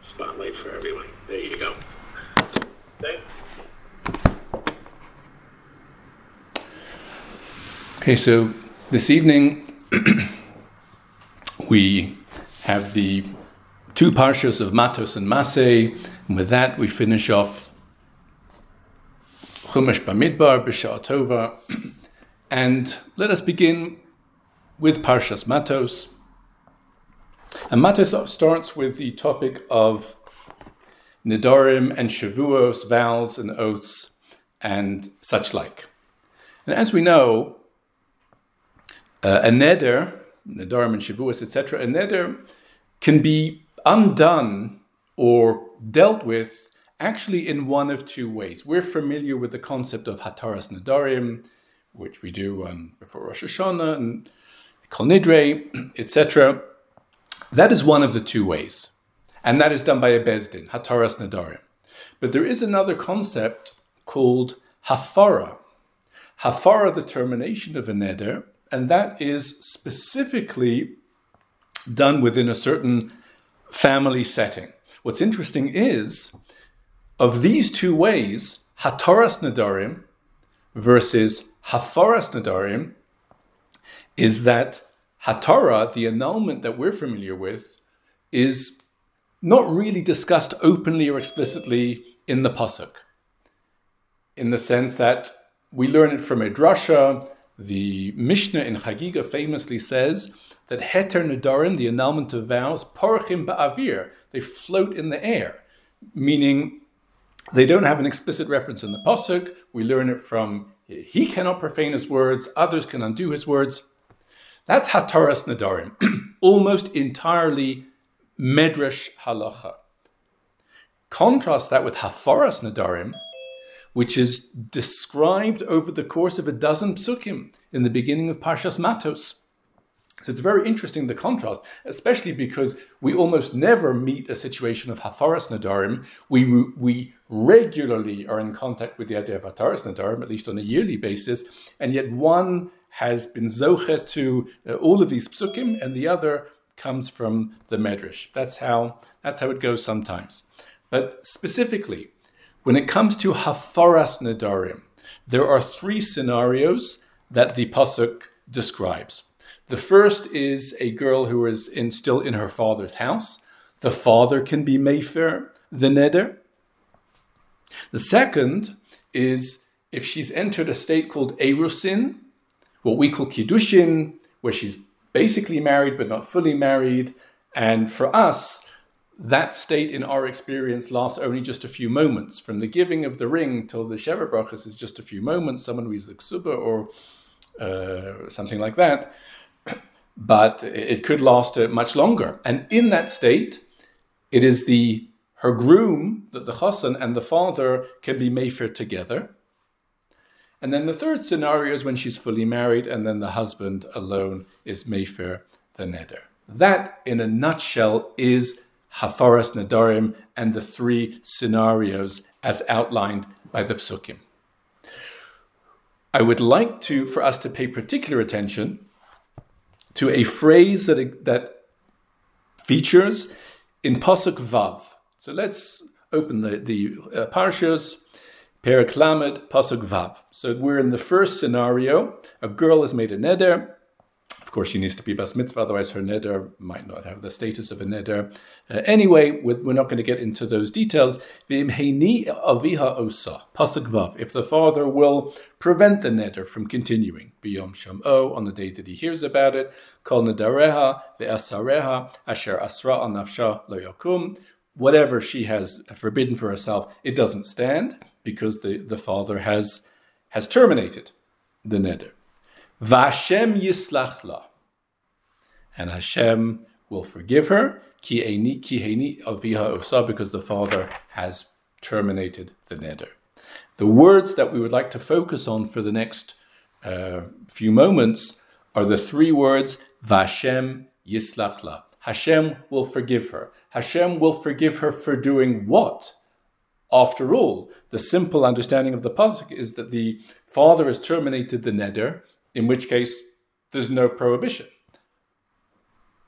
spotlight for everyone. There you go. Okay. Okay, so this evening we have the two parshas of Matos and Masei, and with that we finish off Chumash Bamidbar, B'Sha'ah Tova, and let us begin with Parshas Matos. And Matos starts with the topic of Nedarim and Shavuos, vows and oaths, and such like. And as we know, a neder, Nedarim and Shavuos, etc., a neder can be undone or dealt with actually in one of two ways. We're familiar with the concept of Hataras Nedarim, which we do before Rosh Hashanah and Kol Nidre, etc. That is one of the two ways. And that is done by a Bezdin, Hataras Nedarim. But there is another concept called Hafara. Hafara, the termination of a neder, and that is specifically done within a certain family setting. What's interesting is, of these two ways, Hataras Nedarim versus Hafaras Nedarim, is that Hatara, the annulment that we're familiar with, is not really discussed openly or explicitly in the Pasuk, in the sense that we learn it from a drasha. The Mishnah in Chagiga famously says that Heter Nedarim, the annulment of vows, Porchim Ba'avir, they float in the air, meaning they don't have an explicit reference in the Pasuk. We learn it from he cannot profane his words, others can undo his words. That's Hataras Nedarim, almost entirely Medrash Halacha. Contrast that with Hafaras Nedarim, which is described over the course of a dozen psukim in the beginning of Parshas Matos. So it's very interesting, the contrast, especially because we almost never meet a situation of Hafaras Nedarim. We regularly are in contact with the idea of Hataras Nedarim, at least on a yearly basis, and yet one has been zochet to all of these psukim, and the other comes from the Medrash. That's how it goes sometimes. But specifically, when it comes to Hafaras Nedarim, there are three scenarios that the Pasuk describes. The first is a girl who is still in her father's house. The father can be mefer the neder. The second is if she's entered a state called erusin, what we call kiddushin, where she's basically married but not fully married. And for us, that state in our experience lasts only just a few moments. From the giving of the ring till the Sheva Brachas is just a few moments. Someone reads the Ksuba or something like that. But it could last much longer. And in that state, it is her groom, the chassan, and the father can be mefer together. And then the third scenario is when she's fully married, and then the husband alone is mefer the neder. That, in a nutshell, is Hafaras Nedarim and the three scenarios as outlined by the psukim. I would like for us to pay particular attention to a phrase that features in Pasuk Vav. So let's open the Parshas, Perek Lamed, Pasuk Vav. So we're in the first scenario. A girl has made a neder. Of course, she needs to be bas mitzvah, otherwise her neder might not have the status of a neder. Anyway, we're not going to get into those details. V'im heini aviha osa, Pasuk Vav. If the father will prevent the neder from continuing, biyom sham'o, on the day that he hears about it, kol nedareha ve'asareha asher asra al nafsha lo yakum. Whatever she has forbidden for herself, it doesn't stand because the father has terminated the neder. Vashem yislach la, and Hashem will forgive her. Ki heini aviha osa, because the father has terminated the neder. The words that we would like to focus on for the next few moments are the three words Vashem yislach la. Hashem will forgive her. Hashem will forgive her for doing what? After all, the simple understanding of the pasuk is that the father has terminated the neder, in which case there's no prohibition.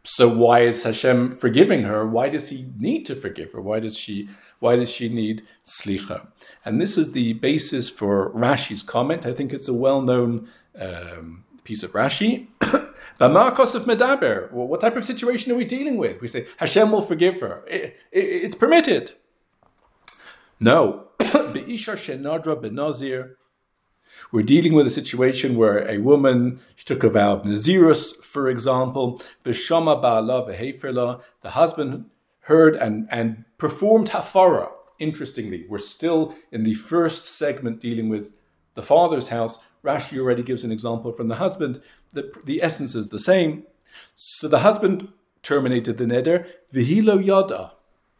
So why is Hashem forgiving her? Why does he need to forgive her? Why does she need slicha? And this is the basis for Rashi's comment. I think it's a well-known piece of Rashi. B'ma'akos of medaber. Well, what type of situation are we dealing with? We say Hashem will forgive her. It's permitted. No. Be'isha shenadra benazir. We're dealing with a situation where a woman, she took a vow of Nazirus, for example, V'shama ba'ala v'heferla, the husband heard and performed hafara. Interestingly, we're still in the first segment dealing with the father's house. Rashi already gives an example from the husband. The essence is the same. So the husband terminated the neder, v'hilo yada.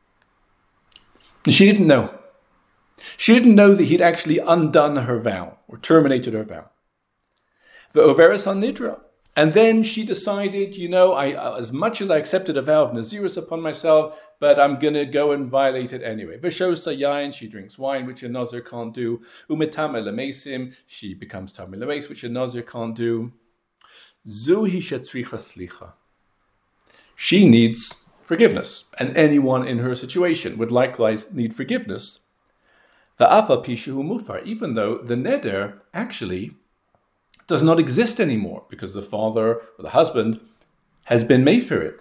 She didn't know. She didn't know that he'd actually undone her vow or terminated her vow. The overis on nidra. And then she decided, as much as I accepted a vow of Nazirus upon myself, but I'm going to go and violate it anyway. V'shosa yain, she drinks wine, which a Nazir can't do. Umetame lemesim, she becomes tame lemes, which a Nazir can't do. Zuhi shetzricha slicha. She needs forgiveness, and anyone in her situation would likewise need forgiveness. Va'afa pishu mufar, even though the neder actually does not exist anymore because the father or the husband has been made for it.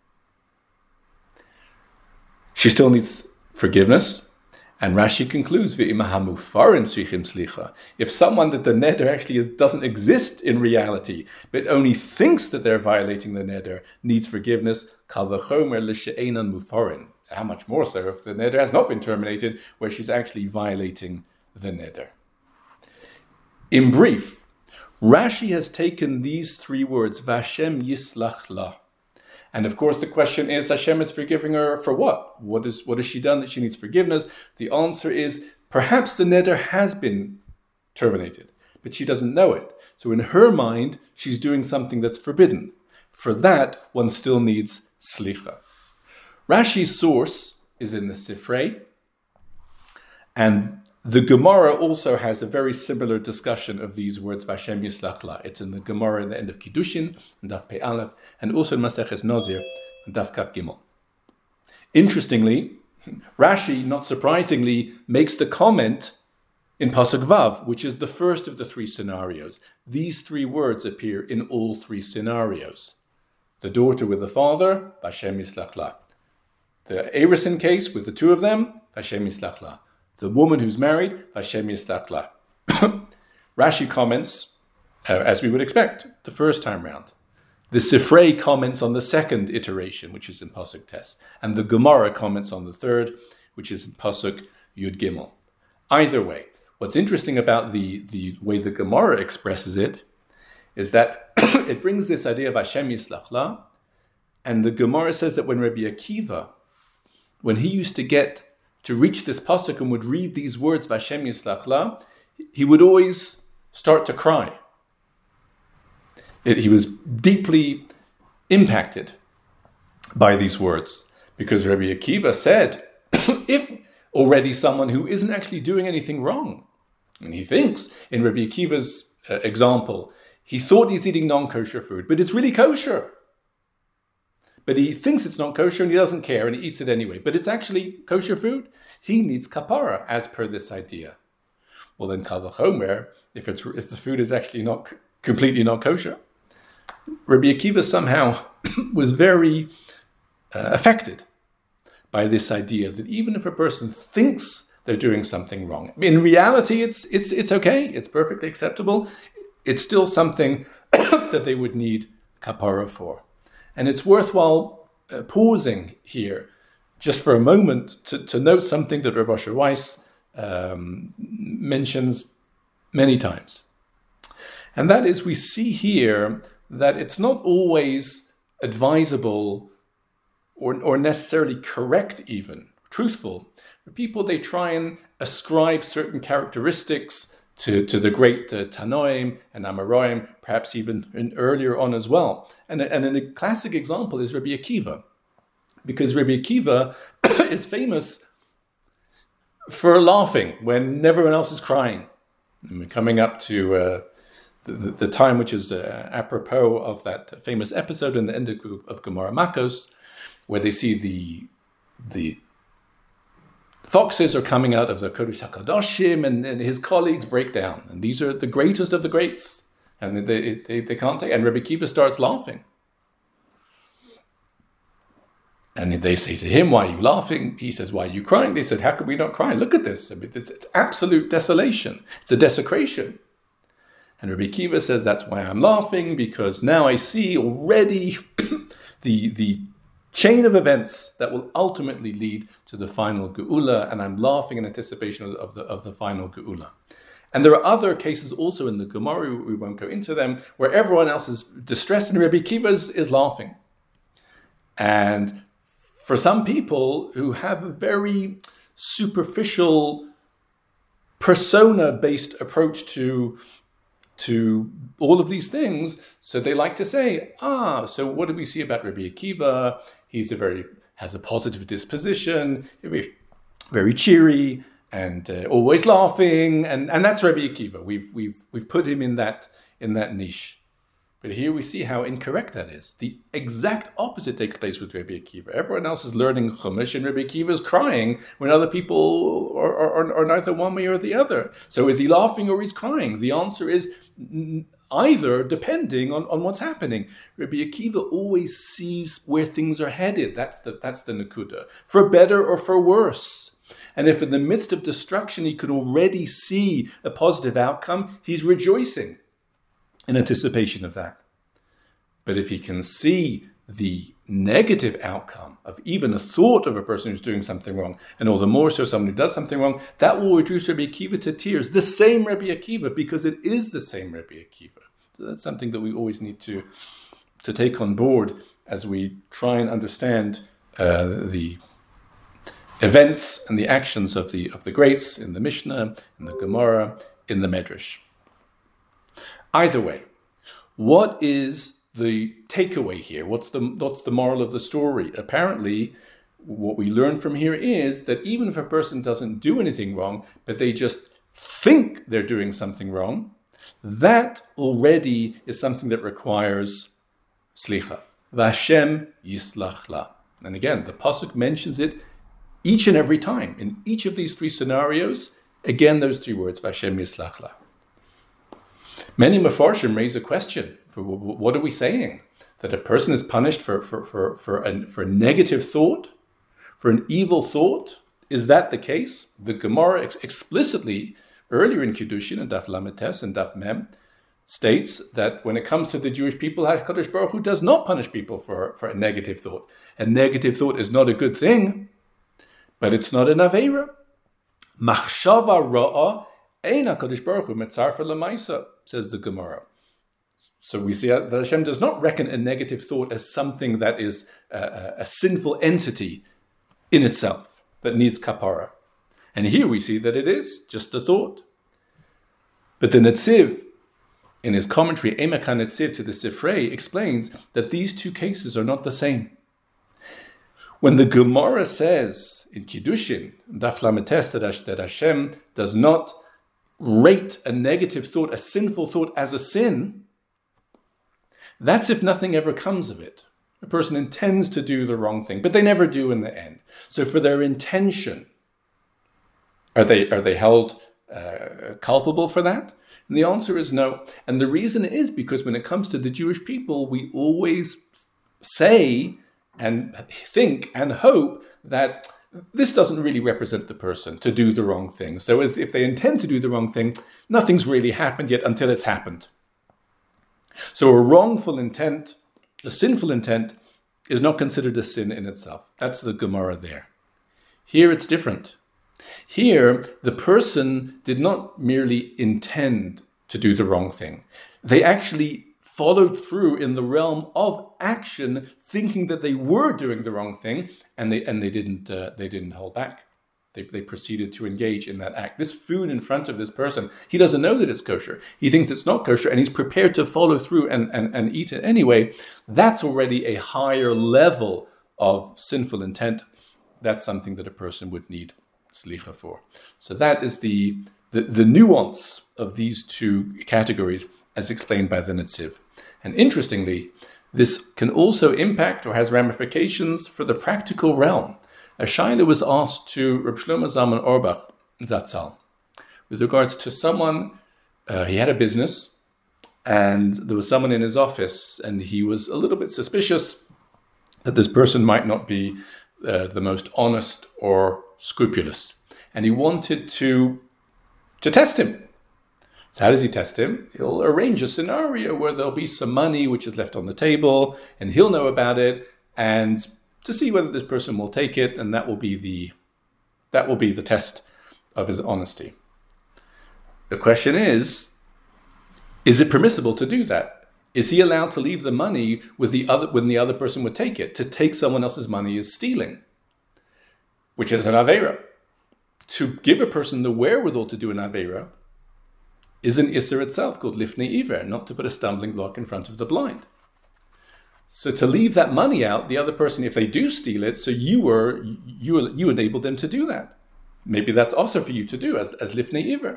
She still needs forgiveness, and Rashi concludes, if someone that the neder actually doesn't exist in reality, but only thinks that they're violating the neder, needs forgiveness, how much more so if the neder has not been terminated, where she's actually violating the neder. In brief, Rashi has taken these three words, Vashem yislach la. And of course the question is, Hashem is forgiving her for what? What has she done that she needs forgiveness? The answer is, perhaps the neder has been terminated, but she doesn't know it. So in her mind, she's doing something that's forbidden. For that, one still needs slicha. Rashi's source is in the Sifrei, and the Gemara also has a very similar discussion of these words, Vashem Yislach La. It's in the Gemara at the end of Kiddushin, and Daf Pei Aleph, and also in Maseches Nazir, and Daf Kaf Gimel. Interestingly, Rashi, not surprisingly, makes the comment in Pasuk Vav, which is the first of the three scenarios. These three words appear in all three scenarios. The daughter with the father, Vashem Yislach La. The Erisin case with the two of them, Vashem Yislach La. The woman who's married, Vashem Yislach La. Rashi comments, as we would expect, the first time round. The Sifrei comments on the second iteration, which is in Pasuk Tes. And the Gemara comments on the third, which is in Pasuk Yud Gimel. Either way, what's interesting about the way the Gemara expresses it is that it brings this idea of Vashem Yislach La. And the Gemara says that when Rabbi Akiva, when he used to reach this pasuk and would read these words, Vashem Yislach La, he would always start to cry. He was deeply impacted by these words, because Rabbi Akiva said, if already someone who isn't actually doing anything wrong, and he thinks, in Rabbi Akiva's example, he thought he's eating non-kosher food, but it's really kosher. But he thinks it's not kosher and he doesn't care and he eats it anyway. But it's actually kosher food. He needs kapara as per this idea. Well, then kal v'chomer, if the food is actually completely not kosher. Rabbi Akiva somehow was very affected by this idea that even if a person thinks they're doing something wrong, in reality it's okay, it's perfectly acceptable. It's still something that they would need kapara for. And it's worthwhile pausing here just for a moment to note something that Rav Asher Weiss mentions many times. And that is, we see here that it's not always advisable or necessarily correct even, truthful. People, they try and ascribe certain characteristics to the great Tanoim and Amoraim, perhaps even earlier on as well. And a classic example is Rabbi Akiva, because Rabbi Akiva is famous for laughing when everyone else is crying. And we're coming up to the time which is apropos of that famous episode in the end of Gemara Makos, where they see the foxes are coming out of the Kodesh HaKadoshim, and his colleagues break down. And these are the greatest of the greats. And they can't take it. And Rabbi Akiva starts laughing. And they say to him, why are you laughing? He says, why are you crying? They said, how could we not cry? Look at this. I mean, it's absolute desolation. It's a desecration. And Rabbi Akiva says, that's why I'm laughing, because now I see already the chain of events that will ultimately lead to the final Geula, and I'm laughing in anticipation of the final Geula. And there are other cases also in the Gemara, we won't go into them, where everyone else is distressed and Rabbi Akiva is laughing. And for some people who have a very superficial persona-based approach to all of these things, so they like to say, so what do we see about Rabbi Akiva? Has a positive disposition, very cheery, and always laughing, and that's Rabbi Akiva. We've put him in that niche. But here we see how incorrect that is. The exact opposite takes place with Rabbi Akiva. Everyone else is learning Chumash, and Rabbi Akiva is crying when other people are neither one way or the other. So is he laughing or he's crying? The answer is either, depending on what's happening. Rabbi Akiva always sees where things are headed. That's the Nakuda. For better or for worse. And if in the midst of destruction he could already see a positive outcome, he's rejoicing in anticipation of that. But if he can see the negative outcome of even a thought of a person who's doing something wrong, and all the more so someone who does something wrong, that will reduce Rabbi Akiva to tears. The same Rabbi Akiva, because it is the same Rabbi Akiva. So that's something that we always need to take on board as we try and understand the events and the actions of the greats in the Mishnah, in the Gemara, in the Medrash. Either way, what is the takeaway here? What's the moral of the story? Apparently, what we learn from here is that even if a person doesn't do anything wrong, but they just think they're doing something wrong, that already is something that requires slicha. V'Hashem yislach la. And again, the pasuk mentions it each and every time. In each of these three scenarios, again, those three words, V'Hashem yislach la. Many Mefarshim raise a question. What are we saying? That a person is punished for a negative thought? For an evil thought? Is that the case? The Gemara explicitly, earlier in Kiddushin, and Daf Lametes and Daf Mem, states that when it comes to the Jewish people, HaKadosh Baruch Hu does not punish people for a negative thought. A negative thought is not a good thing, but it's not an Aveira. Machshava ra'ah ein HaKadosh Baruch Hu metzarfa l'maisa, says the Gemara. So we see that Hashem does not reckon a negative thought as something that is a sinful entity in itself, that needs kapara. And here we see that it is just a thought. But the Netziv, in his commentary, Emek HaNetziv to the Sifrei, explains that these two cases are not the same. When the Gemara says in Kiddushin, Daf Lametes, that Hashem does not rate a negative thought, a sinful thought, as a sin, that's if nothing ever comes of it. A person intends to do the wrong thing, but they never do in the end. So for their intention, are they held culpable for that? And the answer is no. And the reason is because when it comes to the Jewish people, we always say and think and hope that this doesn't really represent the person to do the wrong thing. So as if they intend to do the wrong thing, nothing's really happened yet until it's happened. So a wrongful intent, a sinful intent, is not considered a sin in itself. That's the Gemara there. Here it's different. Here, the person did not merely intend to do the wrong thing. They actually followed through in the realm of action, thinking that they were doing the wrong thing, and they didn't hold back. They proceeded to engage in that act. This food in front of this person, he doesn't know that it's kosher. He thinks it's not kosher, and he's prepared to follow through and eat it anyway. That's already a higher level of sinful intent. That's something that a person would need slicha for. So that is the nuance of these two categories as explained by the Netziv. And interestingly, this can also impact or has ramifications for the practical realm. A shaila was asked to Reb Shlomo Zalman Auerbach Zatzal with regards to someone, he had a business and there was someone in his office and he was a little bit suspicious that this person might not be the most honest or scrupulous. And he wanted to test him. So how does he test him? He'll arrange a scenario where there'll be some money which is left on the table and he'll know about it, and to see whether this person will take it, and that will be the test of his honesty. The question is it permissible to do that? Is he allowed to leave the money with when the other person would take it? To take someone else's money is stealing, which is an aveira. To give a person the wherewithal to do an aveira is an isser itself called lifnei iver, not to put a stumbling block in front of the blind. So to leave that money out, the other person, if they do steal it, so you enabled them to do that. Maybe that's also for you to do as lifnei iver.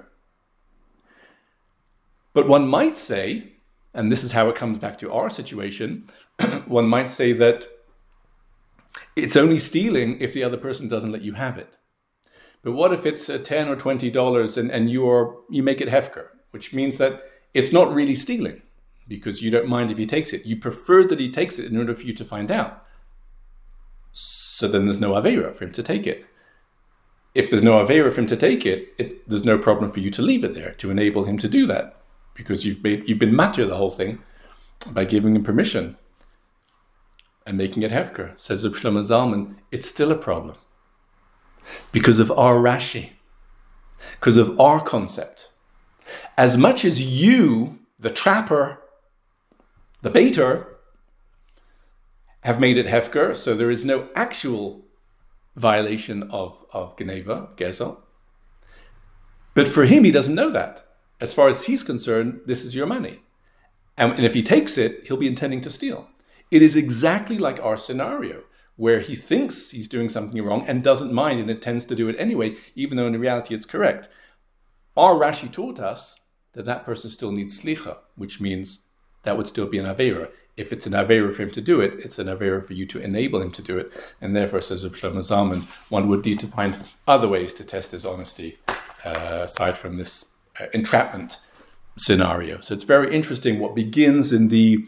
But one might say, and this is how it comes back to our situation, one might say that it's only stealing if the other person doesn't let you have it. But what if it's $10 or $20 and you make it hefker, which means that it's not really stealing because you don't mind if he takes it. You prefer that he takes it in order for you to find out. So then there's no aveira for him to take it. If there's no aveira for him to take it, there's no problem for you to leave it there, to enable him to do that, because you've been matir the whole thing by giving him permission and making it hefker. Says Reb Shlomo Zalman, it's still a problem. Because of our Rashi, because of our concept. As much as you, the trapper, the baiter, have made it hefker, so there is no actual violation of Geneva, of Gezel. But for him, he doesn't know that. As far as he's concerned, this is your money. And if he takes it, he'll be intending to steal. It is exactly like our scenario, where he thinks he's doing something wrong and doesn't mind and intends to do it anyway, even though in reality it's correct. Our Rashi taught us that person still needs slicha, which means that would still be an aveira. If it's an aveira for him to do it, it's an aveira for you to enable him to do it. And therefore, says Reb Shlomo Zalman, one would need to find other ways to test his honesty, aside from this entrapment scenario. So it's very interesting what begins in the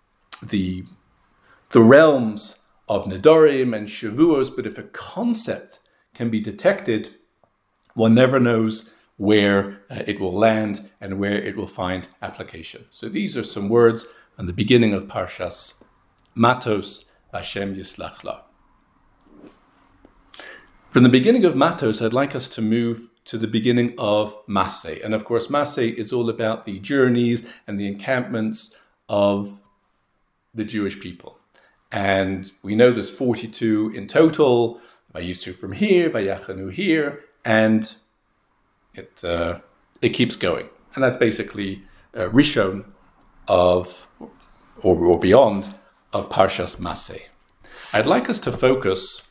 realms of Nedarim and Shavuos, but if a concept can be detected, one never knows where it will land and where it will find application. So these are some words on the beginning of Parshas Matos, Hashem Yislach La. From the beginning of Matos, I'd like us to move to the beginning of Maseh. And of course, Maseh is all about the journeys and the encampments of the Jewish people. And we know there's 42 in total, Vayisu from here, Vayachanu here, and it keeps going. And that's basically Rishon of, or beyond, of Parshas Maseh. I'd like us to focus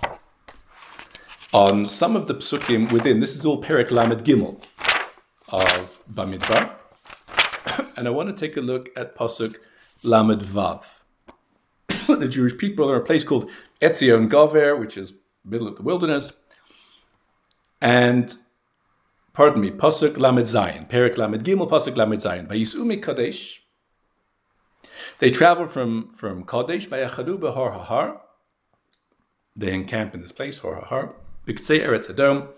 on some of the psukim within. This is all Perek Lamed Gimel of Bamidbar. And I want to take a look at Pasuk Lamed Vav. The Jewish people are in a place called Etzion Gover, which is middle of the wilderness. And, Pasuk Lamed Zayin, Perek Lamed Gimel, Pasuk Lamed Zayin. Vayisu Kadesh. They travel from Kadesh, Vayachadu Behar Hahar. They encamp in this place, Har Hahar, B'Ktzei Eretz Edom,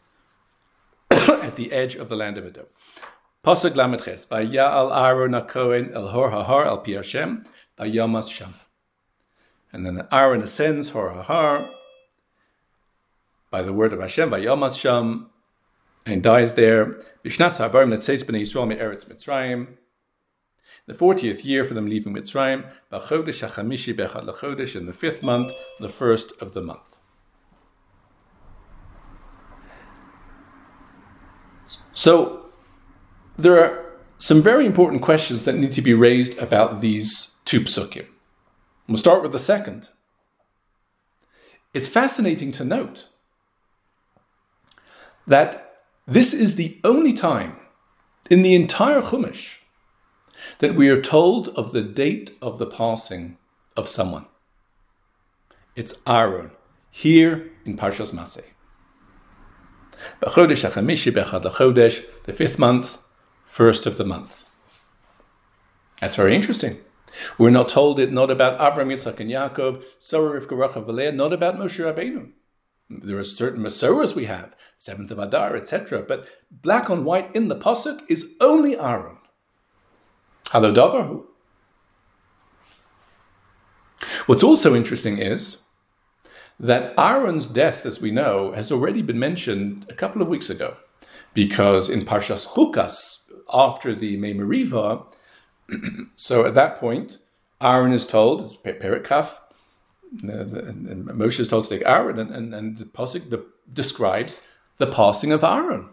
at the edge of the land of Edom. Pasuk Lamed Ches, Vaya'al Aaron HaKohen El Har Hahar Al Pi Hashem, Vayamas Sham. And then Aaron ascends Har Hahar by the word of Hashem, Vayamas Sham, and dies there. B'Shnas Habarim Netzeis B'nei Yisrael Me'eretz Mitzrayim. The 40th year for them leaving Mitzrayim, B'Chodesh HaChamishi B'Echad L'Chodesh, in the 5th month, the 1st of the month. So there are some very important questions that need to be raised about these two psukim. We'll start with the second. It's fascinating to note that this is the only time in the entire Chumash that we are told of the date of the passing of someone. It's Aaron, here in Parshas Maseh. B'chodesh hachamishi b'echad l'chodesh, the 5th month, 1st of the month. That's very interesting. We're not told it not about Avram, Yitzchak, and Yaakov, Sarah, Rivka, Rachel, and Leah, not about Moshe Rabbeinu. There are certain Masoras we have, 7th of Adar, etc. But black on white in the Pasuk is only Aaron. Halo Davar. What's also interesting is that Aaron's death, as we know, has already been mentioned a couple of weeks ago. Because in Parshas Chukas, after the Mei Meriva, so at that point, Aaron is told, it's Perek Kaf, and Moshe is told to take Aaron, and the Pasuk describes the passing of Aaron.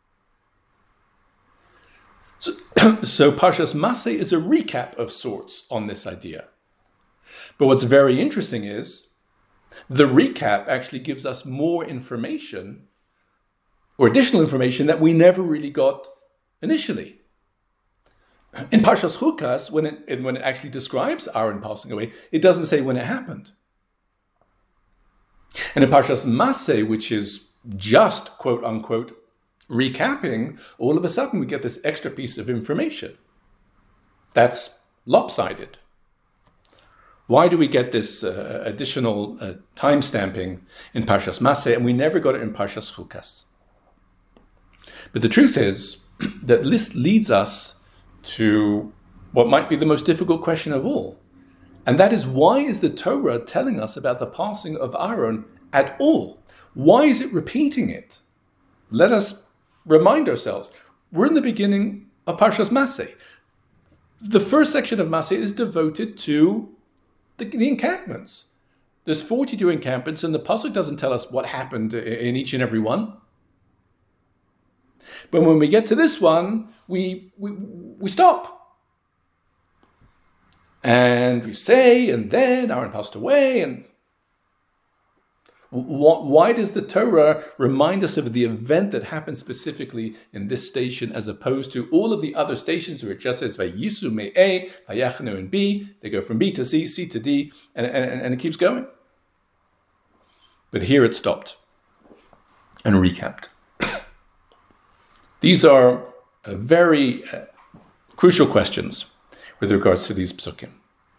So Parshas Maseh is a recap of sorts on this idea. But what's very interesting is the recap actually gives us more information, or additional information, that we never really got initially. In Parshas Chukas, when it actually describes Aaron passing away, it doesn't say when it happened. And in Parshas Maseh, which is just, quote unquote, recapping, all of a sudden we get this extra piece of information. That's lopsided. Why do we get this additional time stamping in Parshas Maseh, and we never got it in Parshas Chukas? But the truth is that this leads us to what might be the most difficult question of all. And that is, why is the Torah telling us about the passing of Aaron at all? Why is it repeating it? Let us remind ourselves. We're in the beginning of Parshas Maseh. The first section of Maseh is devoted to the encampments. There's 42 encampments, and the Pasuk doesn't tell us what happened in each and every one. But when we get to this one, we stop. And we say, and then Aaron passed away. And why does the Torah remind us of the event that happened specifically in this station, as opposed to all of the other stations where it just says Vayisu me'eh, Vayachnu in B, they go from B to C, C to D, and it keeps going. But here it stopped and recapped. These are very crucial questions with regards to these psukim.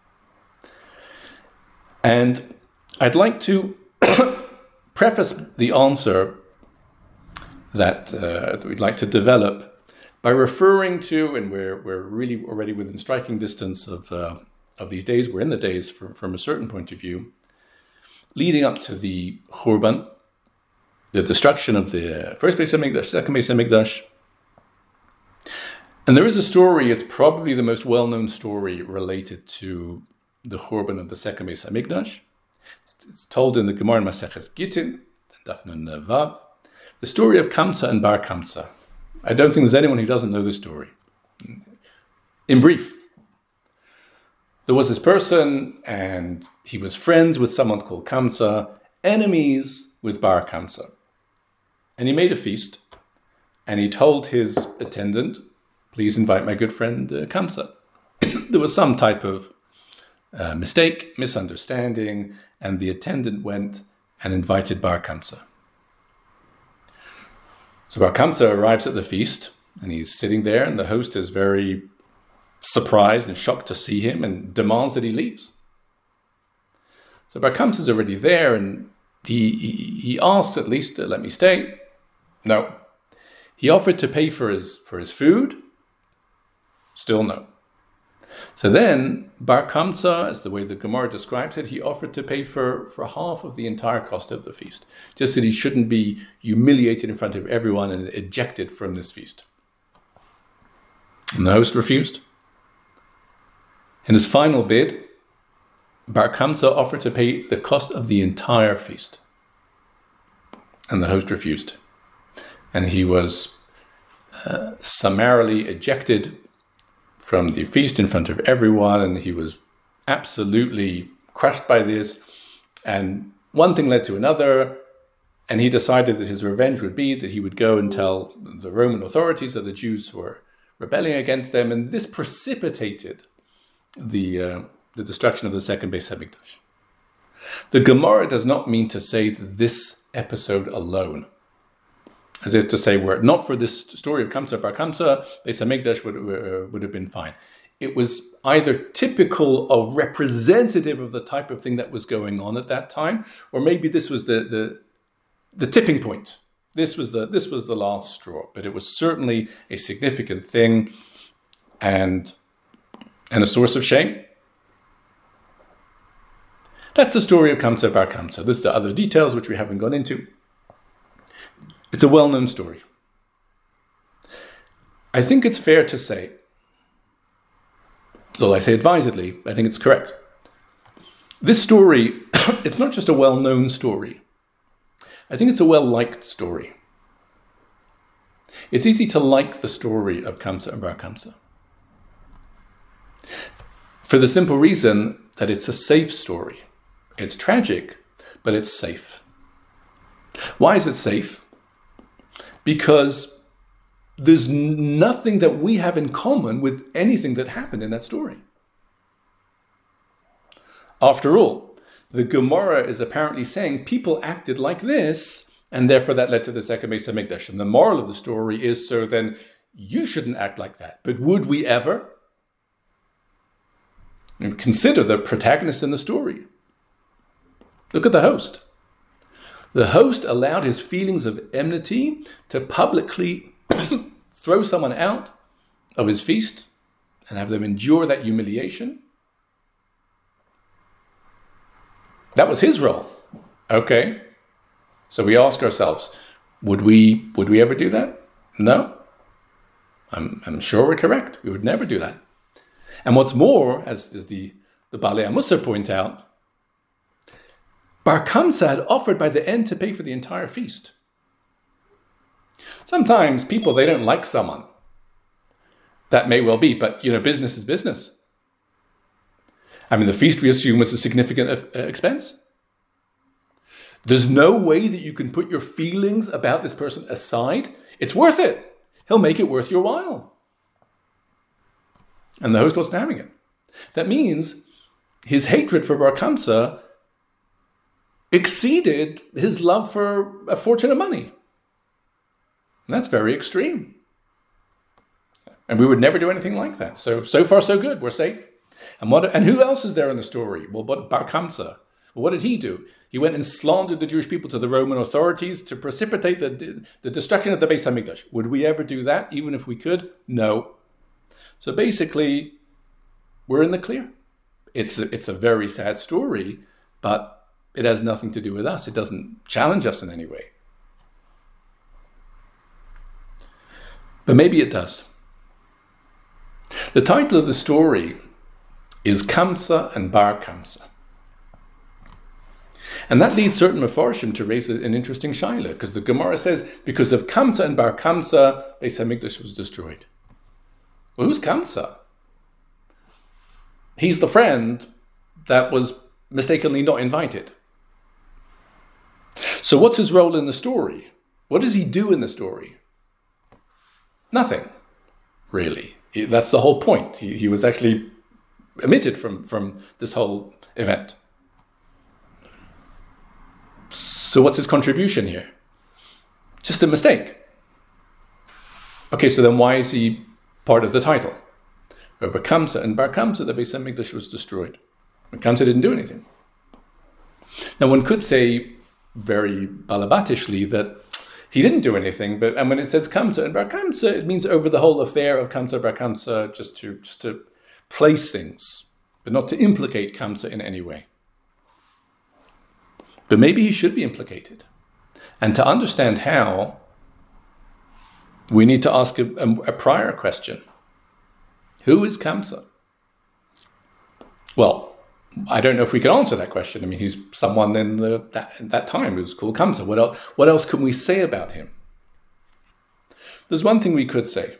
And I'd like to preface the answer that we'd like to develop by referring to, and we're really already within striking distance of these days, we're in the days from a certain point of view, leading up to the Churban, the destruction of the first Beis HaMikdash, second Beis HaMikdash. And there is a story, it's probably the most well-known story related to the Churban of the second Beis HaMikdash. It's told in the Gemara in Maseches Gittin, Daf Nun Vav, the story of Kamsa and Bar Kamsa. I don't think there's anyone who doesn't know this story. In brief, there was this person, and he was friends with someone called Kamsa, enemies with Bar Kamsa. And he made a feast, and he told his attendant, please invite my good friend Kamsa. There was some type of mistake, misunderstanding, and the attendant went and invited Bar Kamsa. So Bar Kamsa arrives at the feast, and he's sitting there, and the host is very surprised and shocked to see him and demands that he leaves. So Bar Kamsa is already there, and he asked at least to let me stay. No. He offered to pay for his food. Still no. So then, Bar Kamsa, as the way the Gemara describes it, he offered to pay for half of the entire cost of the feast, just that he shouldn't be humiliated in front of everyone and ejected from this feast. And the host refused. In his final bid, Bar Kamsa offered to pay the cost of the entire feast. And the host refused. And he was summarily ejected from the feast in front of everyone, and he was absolutely crushed by this. And one thing led to another, And he decided that his revenge would be that he would go and tell the Roman authorities that the Jews were rebelling against them, and this precipitated the destruction of the second Beis Hamikdash. The Gemara does not mean to say that this episode alone, as if to say, were it not for this story of Kamsa bar Kamsa, Beis Hamikdash would have been fine. It was either typical or representative of the type of thing that was going on at that time, or maybe this was the tipping point. This was the last straw, but it was certainly a significant thing and a source of shame. That's the story of Kamsa bar Kamsa. There's the other details which we haven't gone into. It's a well-known story. I think it's fair to say, though I say advisedly, I think it's correct. This story, it's not just a well-known story. I think it's a well-liked story. It's easy to like the story of Kamsa and bar Kamsa, for the simple reason that it's a safe story. It's tragic, but it's safe. Why is it safe? Because there's nothing that we have in common with anything that happened in that story. After all, the Gemara is apparently saying people acted like this, and therefore that led to the second Beis Hamikdash. And the moral of the story is, so then you shouldn't act like that. But would we ever? And consider the protagonist in the story. Look at the host. The host allowed his feelings of enmity to publicly throw someone out of his feast and have them endure that humiliation. That was his role. Okay. So we ask ourselves, would we ever do that? No. I'm sure we're correct. We would never do that. And what's more, as the Balei HaMusar point out, Bar Kamsa had offered by the end to pay for the entire feast. Sometimes people, they don't like someone. That may well be, but business is business. I mean, the feast, we assume, was a significant expense. There's no way that you can put your feelings about this person aside. It's worth it. He'll make it worth your while. And the host wasn't having it. That means his hatred for Bar Kamsa exceeded his love for a fortune of money. And that's very extreme. And we would never do anything like that. So far, so good. We're safe. And who else is there in the story? Well, Bar Kamsa. Well, what did he do? He went and slandered the Jewish people to the Roman authorities to precipitate the destruction of the Beis Hamikdash. Would we ever do that, even if we could? No. So basically, we're in the clear. It's a very sad story, but it has nothing to do with us. It doesn't challenge us in any way. But maybe it does. The title of the story is Kamsa and Bar Kamsa. And that leads certain Mefarshim to raise an interesting shaila, because the Gemara says, because of Kamsa and Bar Kamsa, Beis Hamikdash was destroyed. Well, who's Kamsa? He's the friend that was mistakenly not invited. So what's his role in the story? What does he do in the story? Nothing, really. That's the whole point. He was actually omitted from this whole event. So what's his contribution here? Just a mistake. Okay, so then why is he part of the title? Over Kamsa and Bar Kamsa, the Beis Hamikdash was destroyed. But Kamsa didn't do anything. Now one could say very balabatishly that he didn't do anything, and when it says Kamsa and Bar Kamsa, it means over the whole affair of Kamsa Bar Kamsa, just to place things, but not to implicate Kamsa in any way. But maybe he should be implicated. And to understand how, we need to ask a prior question. Who is Kamsa? Well, I don't know if we can answer that question. I mean, he's someone in that time who was called Kamsa. What else can we say about him? There's one thing we could say.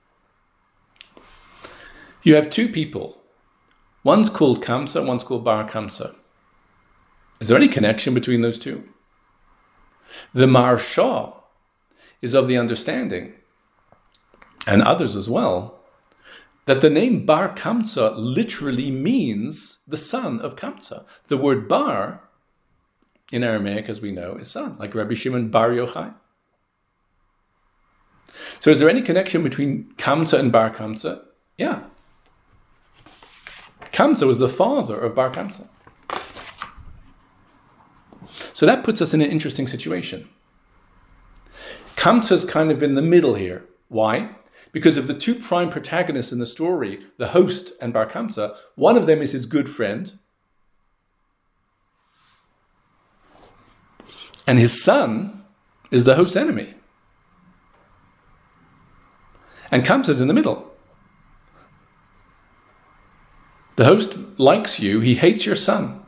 You have two people. One's called Kamsa, one's called Bar Kamsa. Is there any connection between those two? The Maharsha is of the understanding, and others as well, that the name Bar Kamsa literally means the son of Kamsa. The word Bar in Aramaic, as we know, is son, like Rabbi Shimon Bar Yochai. So is there any connection between Kamsa and Bar Kamsa? Yeah. Kamsa was the father of Bar Kamsa. So that puts us in an interesting situation. Kamsa's kind of in the middle here. Why? Because of the two prime protagonists in the story, the host and Bar Kamsa, one of them is his good friend, and his son is the host's enemy. And Kamsa's in the middle. The host likes you, he hates your son.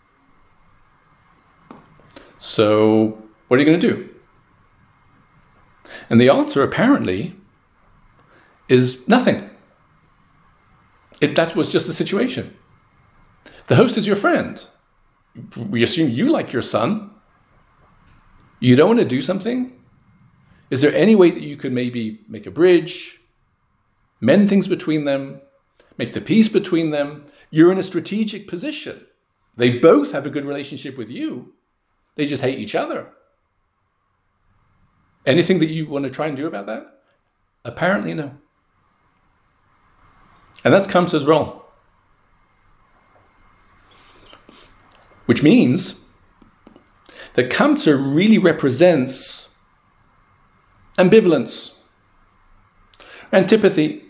So, what are you going to do? And the answer, apparently, is nothing. That was just the situation. The host is your friend. We assume you like your son. You don't want to do something? Is there any way that you could maybe make a bridge, mend things between them, make the peace between them? You're in a strategic position. They both have a good relationship with you. They just hate each other. Anything that you want to try and do about that? Apparently no. And that's Kamsa's role. Which means that Kamsa really represents ambivalence, antipathy.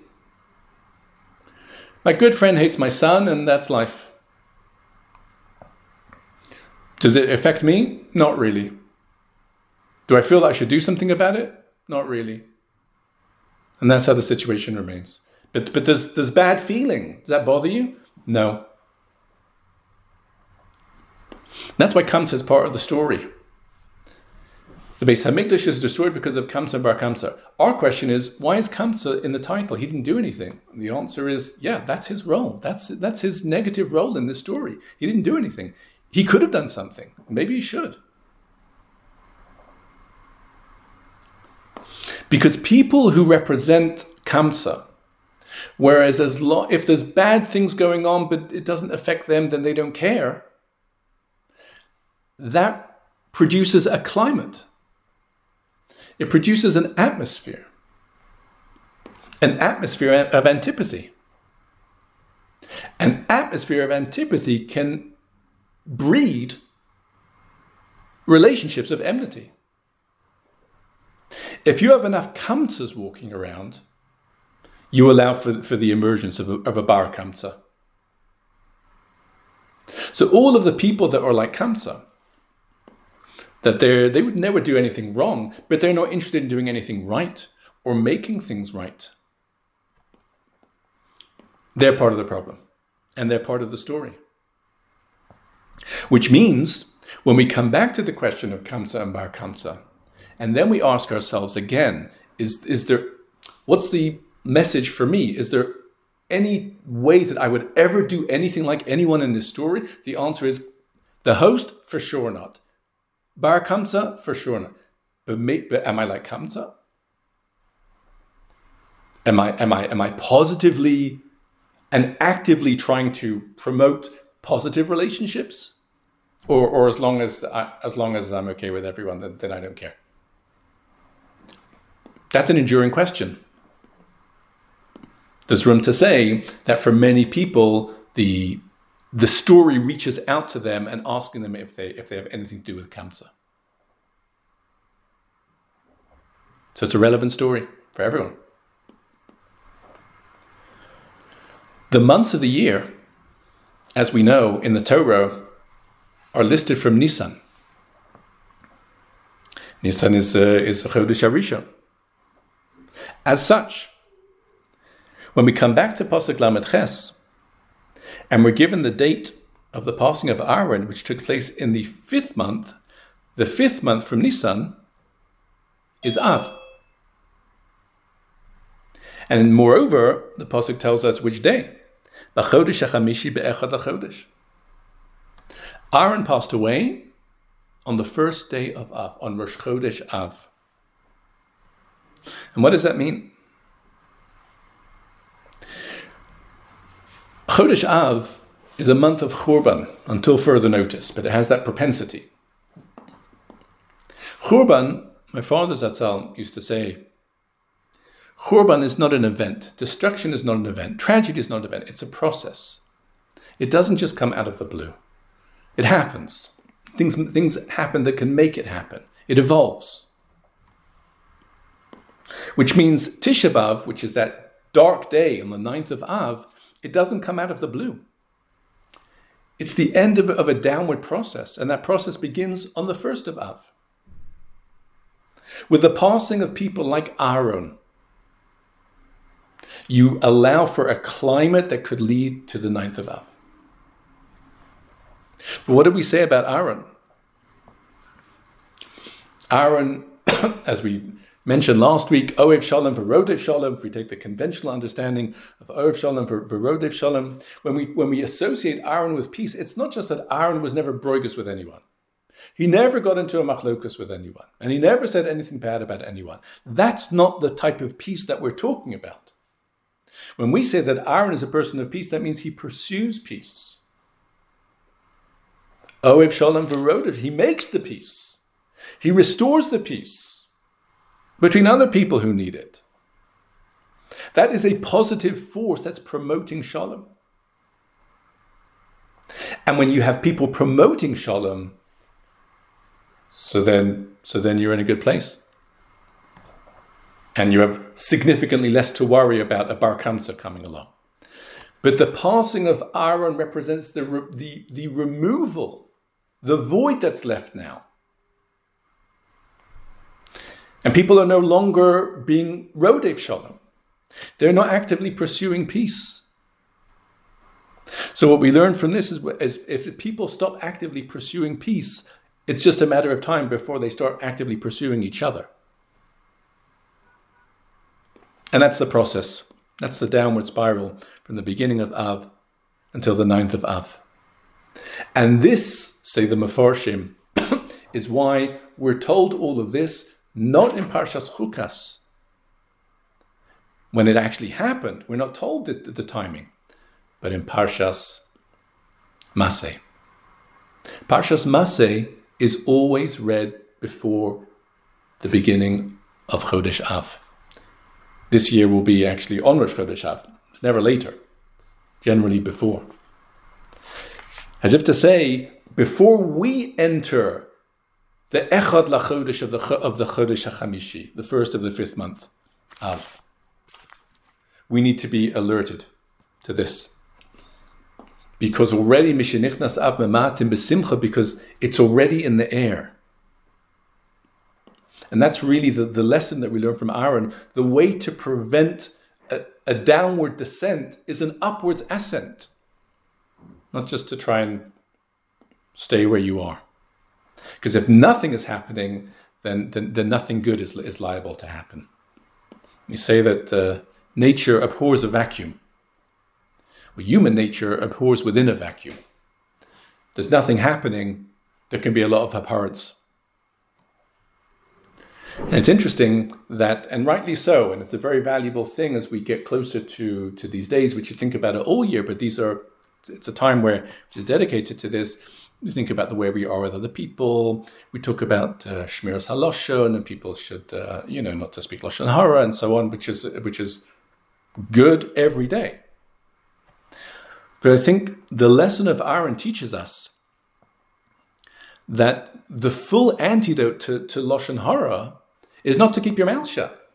My good friend hates my son, and that's life. Does it affect me? Not really. Do I feel that I should do something about it? Not really. And that's how the situation remains. But there's bad feeling. Does that bother you? No. That's why Kamsa is part of the story. The Beis Hamikdash is destroyed because of Kamsa and Bar Kamsa. Our question is, why is Kamsa in the title? He didn't do anything. And the answer is, yeah, that's his role. That's his negative role in this story. He didn't do anything. He could have done something. Maybe he should. Because people who represent Kamsa, whereas if there's bad things going on but it doesn't affect them, then they don't care, that produces a climate. It produces an atmosphere of antipathy. An atmosphere of antipathy can breed relationships of enmity. If you have enough Kamsas walking around, you allow for the emergence of a Bar Kamsa. So all of the people that are like Kamsa, that they would never do anything wrong, but they're not interested in doing anything right or making things right. They're part of the problem, and they're part of the story. Which means, when we come back to the question of Kamsa and Bar Kamsa, and then we ask ourselves again, what's the message for me? Is there any way that I would ever do anything like anyone in this story? The answer is the host, for sure not. Bar Kamsa, for sure not. But am I like Kamsa? Am I positively and actively trying to promote positive relationships? Or as long as I'm okay with everyone, then I don't care. That's an enduring question. There's room to say that for many people, the story reaches out to them and asking them if they have anything to do with Kamsa. So it's a relevant story for everyone. The months of the year, as we know in the Torah, are listed from Nisan. Nisan is Chodesh HaRishon. As such, when we come back to Pasuk Lamed Ches, and we're given the date of the passing of Aaron, which took place in the 5th month from Nisan is Av. And moreover, the Pasuk tells us which day. B'chodesh hachamishi be'echad hachodesh. Aaron passed away on the first day of Av, on Rosh Chodesh Av. And what does that mean? Chodesh Av is a month of Churban until further notice, but it has that propensity. Churban, my father Zatzal used to say, Churban is not an event. Destruction is not an event. Tragedy is not an event. It's a process. It doesn't just come out of the blue. It happens. Things happen that can make it happen. It evolves. Which means Tisha B'Av, which is that dark day on the 9th of Av, it doesn't come out of the blue. It's the end of a downward process, and that process begins on the 1st of Av. With the passing of people like Aaron, you allow for a climate that could lead to the 9th of Av. But what did we say about Aaron? Aaron, as we mentioned last week, Ohev Shalom v'Rodev Shalom, if we take the conventional understanding of Ohev Shalom v'Rodev Shalom, when we associate Aaron with peace, it's not just that Aaron was never broigus with anyone. He never got into a machlokus with anyone, and he never said anything bad about anyone. That's not the type of peace that we're talking about. When we say that Aaron is a person of peace, that means he pursues peace. Ohev Shalom v'Rodev, he makes the peace. He restores the peace between other people who need it. That is a positive force that's promoting Shalom. And when you have people promoting Shalom, so then you're in a good place. And you have significantly less to worry about a Bar Kamsa coming along. But the passing of Aaron represents the removal, the void that's left now. And people are no longer being Rodev Shalom. They're not actively pursuing peace. So what we learn from this is if people stop actively pursuing peace, it's just a matter of time before they start actively pursuing each other. And that's the process. That's the downward spiral from the beginning of Av until the 9th of Av. And this, say the Mefarshim, is why we're told all of this not in Parshas Chukas. When it actually happened, we're not told the timing, but in Parshas Maseh. Parshas Maseh is always read before the beginning of Chodesh Av. This year will be actually on Rosh Chodesh Av. It's never later, generally before. As if to say, before we enter the Echad LaChodesh of the Chodesh HaChamishi, the first of the 5th month, Av, we need to be alerted to this. Because already Mishenichnas Av Mematim Besimcha, because it's already in the air. And that's really the lesson that we learn from Aaron. The way to prevent a downward descent is an upwards ascent. Not just to try and stay where you are. Because if nothing is happening, then nothing good is liable to happen. We say that nature abhors a vacuum. Well, human nature abhors within a vacuum. There's nothing happening, there can be a lot of abhorrence. And it's interesting that, and rightly so, and it's a very valuable thing as we get closer to these days, which you think about it all year, but it's a time which is dedicated to this. We think about the way we are with other people. We talk about Shmiras HaLashon, and people should, not to speak Lashon Hara and so on, which is good every day. But I think the lesson of Aaron teaches us that the full antidote to Lashon Hara is not to keep your mouth shut.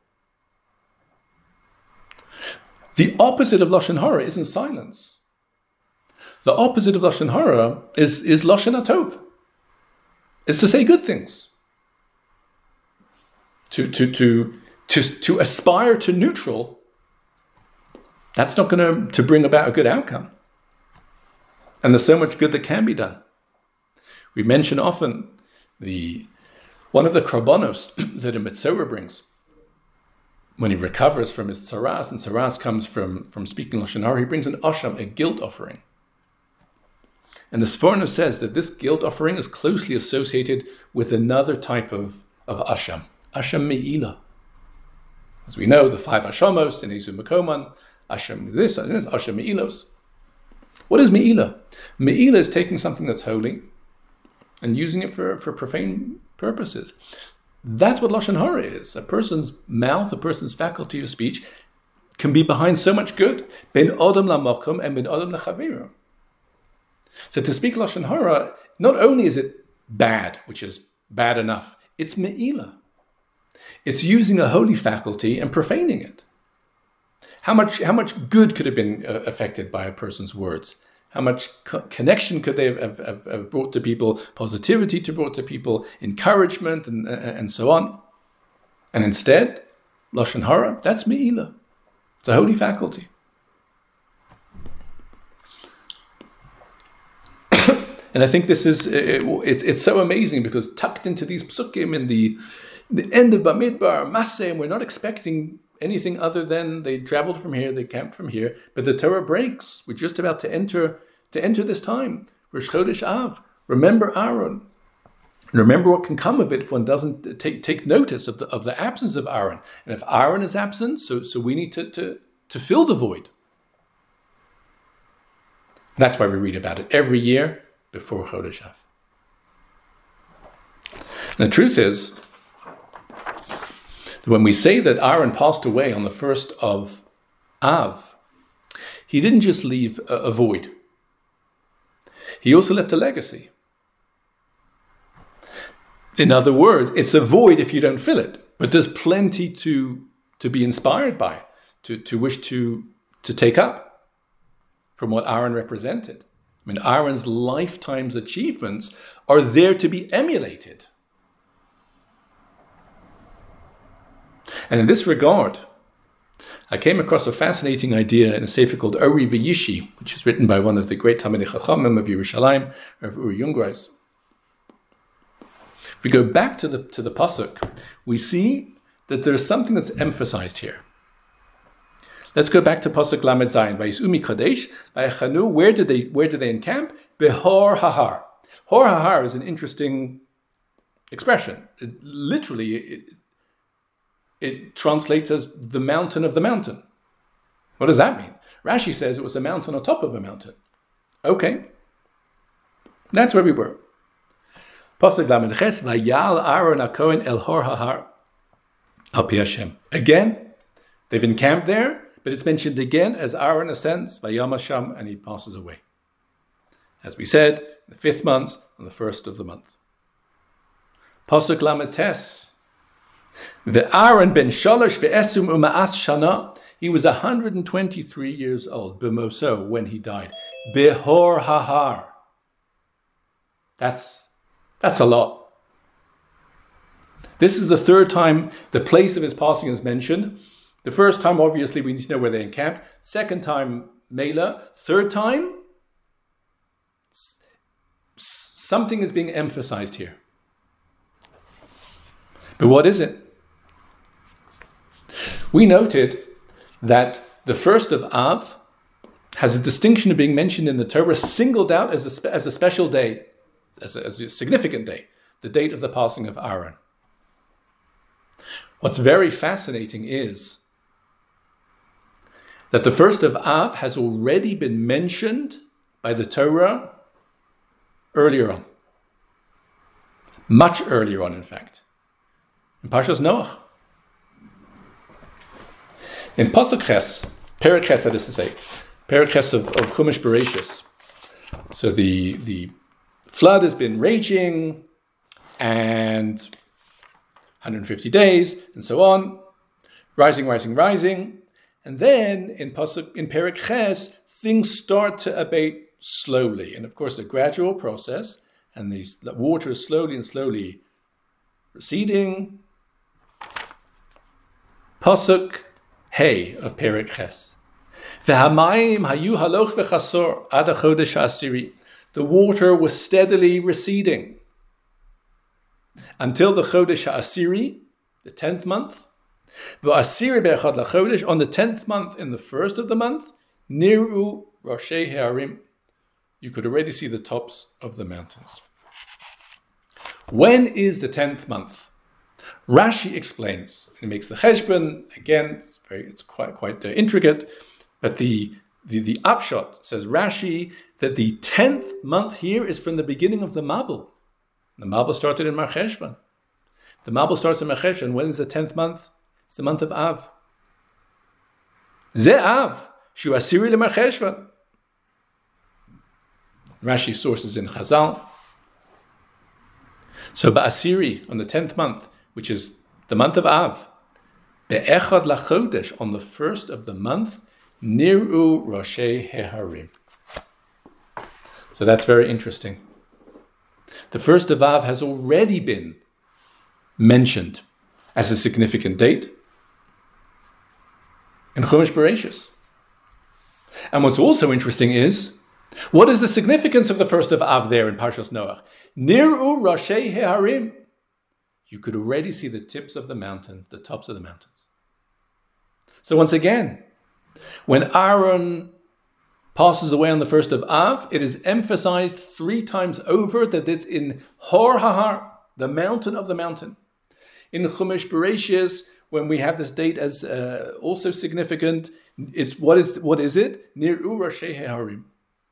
The opposite of Lashon Hara isn't silence. The opposite of Lashon Hara is Lashon HaTov. It's to say good things. To aspire to neutral, that's not going to bring about a good outcome. And there's so much good that can be done. We mention often one of the korbanos that a Metzora brings when he recovers from his tzaras, and tzaras comes from speaking Lashon Hara, he brings an asham, a guilt offering. And the Sforno says that this guilt offering is closely associated with another type of Asham Me'ila. As we know, the 5 Ashamos in Izu Mekoman, Asham this, Asham Me'ilos. What is Me'ila? Me'ila is taking something that's holy and using it for profane purposes. That's what Lashon Hara is. A person's mouth, a person's faculty of speech can be behind so much good. Ben Adam lamakom and ben Adam lachavira. So to speak Lashon Hara, not only is it bad, which is bad enough, it's Me'ila. It's using a holy faculty and profaning it. How much good could have been affected by a person's words? How much connection could they have brought to people, positivity to brought to people, encouragement, and so on? And instead, Lashon Hara, that's Me'ila. It's a holy faculty. And I think this is, it's so amazing because tucked into these psukim in the end of Bamidbar, Maseh, and we're not expecting anything other than they traveled from here, they camped from here, but the Torah breaks. We're just about to enter this time. Rosh Chodesh Av. Remember Aaron. Remember what can come of it if one doesn't take notice of the absence of Aaron. And if Aaron is absent, so we need to fill the void. That's why we read about it every year before Chodesh Av. And the truth is that when we say that Aaron passed away on the 1st of Av, he didn't just leave a void. He also left a legacy. In other words, it's a void if you don't fill it, but there's plenty to be inspired by, to wish to take up from what Aaron represented. I mean, Aaron's lifetime's achievements are there to be emulated. And in this regard, I came across a fascinating idea in a sefer called Ori V'Yishi, which is written by one of the great Talmidei Chachamim of Yerushalayim, Rav Uri Jungreis. If we go back to the pasuk, we see that there's something that's emphasized here. Let's go back to pasuk Lamed Zayin. Vayis'u Kadesh, Vayachanu. Where did they encamp? Behor Hahar. Hor Hahar is an interesting expression. It translates as the mountain of the mountain. What does that mean? Rashi says it was a mountain on top of a mountain. Okay, that's where we were. Pasuk Lamed Ches, Vayal Aaron HaKohen El Hor Hahar Al Pi Hashem. Again, they've encamped there. But it's mentioned again as Aaron ascends, Vayama Sham, and he passes away. As we said, the 5th month, on the 1st of the month. Pasuk Lamed Tes. Aaron ben Shalosh ve'esum uma'as shana. He was 123 years old, b'moso, when he died. Behor Hahar. That's a lot. This is the 3rd time the place of his passing is mentioned. The 1st time, obviously, we need to know where they encamped. 2nd time, Mela. 3rd time, something is being emphasized here. But what is it? We noted that the 1st of Av has a distinction of being mentioned in the Torah, singled out as a special day, as a significant day, the date of the passing of Aaron. What's very fascinating is that the 1st of Av has already been mentioned by the Torah earlier on. Much earlier on, in fact. In Parshas Noach. In Pasuk Ches, Perek Ches, that is to say, Perek Ches of Chumash Bereshis. So the flood has been raging, and 150 days, and so on. Rising. And then in Perek Ches, things start to abate slowly. And of course, a gradual process, and the water is slowly receding. Pasuk Hey of Perek Ches. V'hamayim hayu haloch v'chasor ad chodesh ha'asiri. The water was steadily receding until the chodesh ha'asiri, the 10th month. V'asiri be'echad lachodesh, on the 10th month, in the 1st of the month, niru roshei ha'arim you could already see the tops of the mountains. When is the 10th month? Rashi explains. He makes the cheshbon. Again, it's quite intricate, but the upshot, says Rashi, that the 10th month here is from the beginning of the Mabul. The Mabul started in Mar Cheshvan. The Mabul starts in Mar Cheshvan. When is the 10th month? It's the month of Av. Ze Av, Shu Asiri le Mar Cheshvan. Rashi sources in Chazal. So Ba'asiri, on the 10th month, which is the month of Av, Be'echad lachodesh, on the first of the month, Niru Roshei Heharim. So that's very interesting. The first of Av has already been mentioned as a significant date in Chumash Bereshis. And what's also interesting is, what is the significance of the first of Av there in Parshas Noach? Niru Roshei Heharim. You could already see the tips of the mountain, the tops of the mountains. So once again, when Aaron passes away on the first of Av, it is emphasized 3 times over that it's in Hor HaHar, the mountain of the mountain. In Chumash Bereshis, when we have this date as also significant, it's what is it? Niru Roshei Heharim.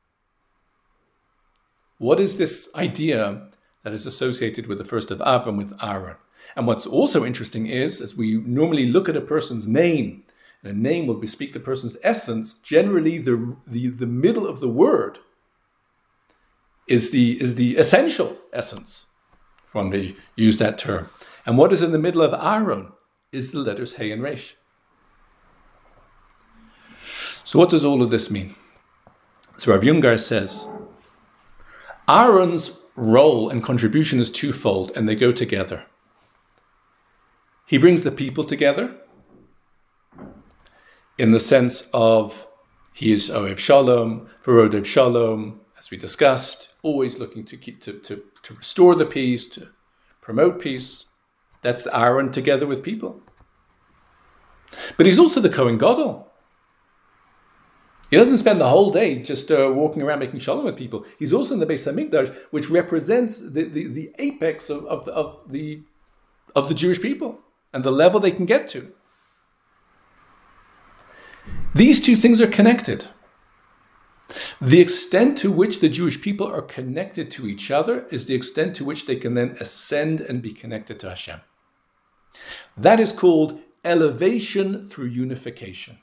What is this idea that is associated with the first of Av and with Aaron? And what's also interesting is, as we normally look at a person's name, and a name will bespeak the person's essence, generally the middle of the word is the essential essence, if one may use that term. And what is in the middle of Aaron is the letters Hey and Resh. So what does all of this mean? So Rav Yungar says, Aaron's role and contribution is twofold, and they go together. He brings the people together in the sense of he is Ohev Shalom, Verodev Shalom, as we discussed, always looking to restore the peace, to promote peace. That's Aaron together with people. But he's also the Kohen Gadol. He doesn't spend the whole day just walking around making shalom with people. He's also in the Beis Hamikdash, which represents the apex of the Jewish people and the level they can get to. These two things are connected. The extent to which the Jewish people are connected to each other is the extent to which they can then ascend and be connected to Hashem. That is called elevation through unification.